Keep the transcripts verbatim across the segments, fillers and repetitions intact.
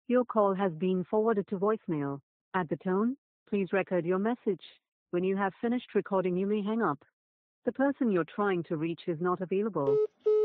Your call has been forwarded to voicemail. At the tone, please record your message. When you have finished recording, you may hang up. The person you're trying to reach is not available.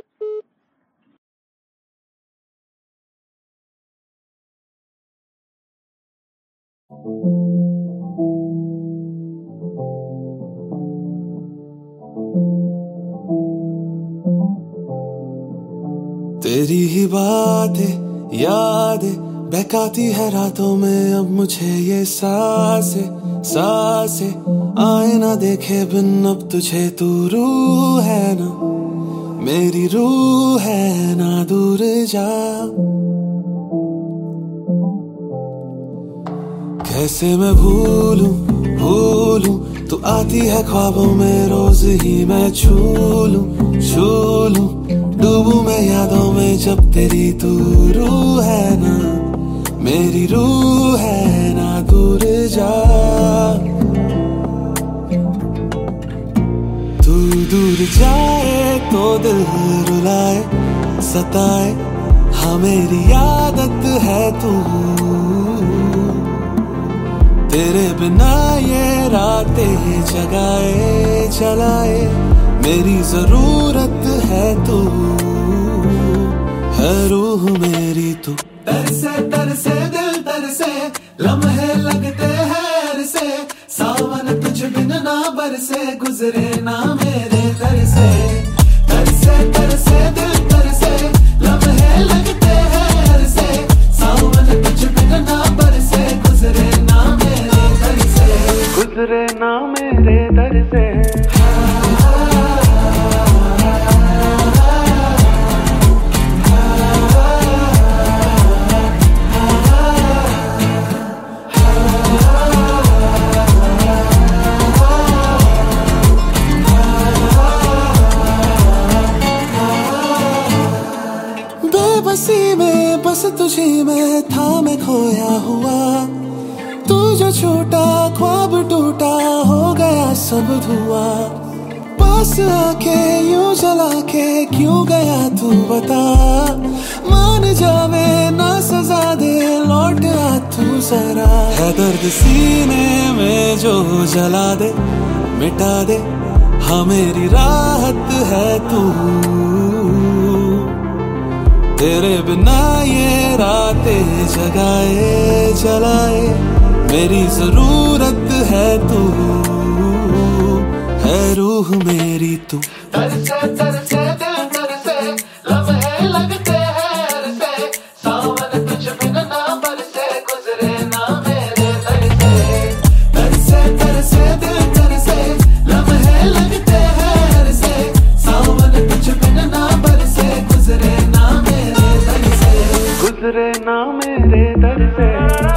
तेरी ही बातें यादें बहकाती है रातों में अब मुझे ये सांसे सांसे आए ना देखे बिन अब तुझे तू रूह है ना मेरी रूह है ना दूर जा कैसे मैं भूलूं भूलूं तू आती है ख्वाबों में रोज ही मैं छू लूं छू लूं डूबूं मैं यादों में जब तेरी तू रूह है ना मेरी रूह है ना दूर जा तू दूर जाए तो दिल रुलाए सताए हाँ मेरी आदत है तू तेरे बिना ये रातें जगाए चलाए मेरी जरूरत है तू है रूह मेरी तू तरसे तरसे दिल तरसे लम्हे लगते हैं से सावन तुझ बिन ना बरसे गुजरे ना मेरे तरसे तरसे तरसे दिल तरसे लम्हे लगते हैं से सावन तुझ बिन ना बरसे गुजरे ना मेरे तरसे गुजरे ना मेरे तरसे बेबसी में बस तुझी में था मैं खोया हुआ तू जो छूटा ख्वाब टूटा हो गया सब धुआं पास आके यूं जला के क्यों गया तू बता मान जावे ना सजा दे लौट आ तू जरा है दर्द सीने में जो जला दे मिटा दे हाँ मेरी राहत है तू तेरे बिना ये रातें जगाए चलाए मेरी जरूरत है तू है रूह मेरी तू तरसे तरसे दिल तरसे लम्हे लगते हैं से सावन तुझ बिन ना बरसे गुजरे ना मेरे तरसे तरसे तरसे दिल तरसे लम्हे लगते हैं से सावन तुझ बिन ना बरसे गुजरे ना मेरे तरसे गुजरे ना मेरे तरसे